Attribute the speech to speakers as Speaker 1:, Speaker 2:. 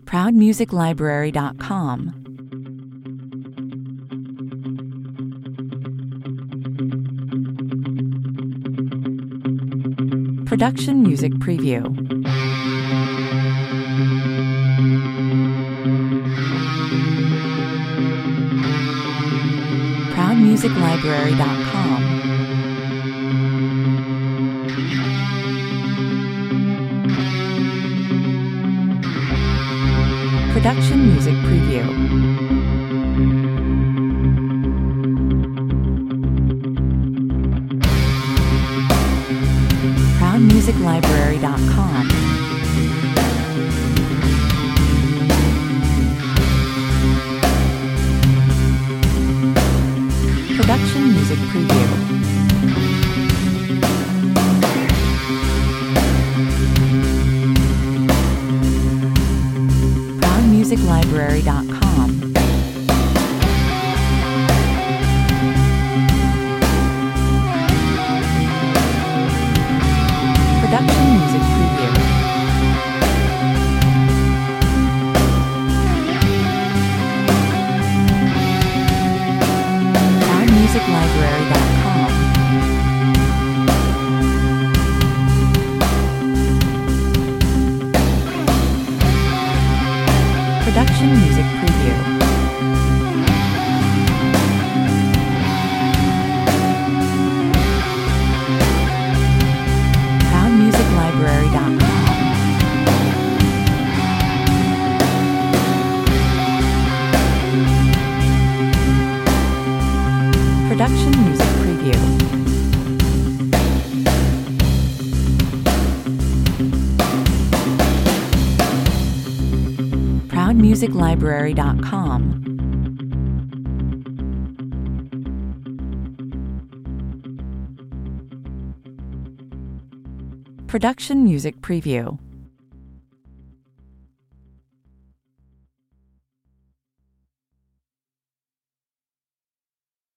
Speaker 1: ProudMusicLibrary.com. Production Music Preview. ProudMusicLibrary.com. Production Music Preview. ProudMusicLibrary.com. Production Music Preview. ProudMusicLibrary.com. Production Music Preview. ProudMusicLibrary.com. Production Music Preview. ProudMusicLibrary.com. Production Music Preview. ProudMusicLibrary.com. Production Music Preview.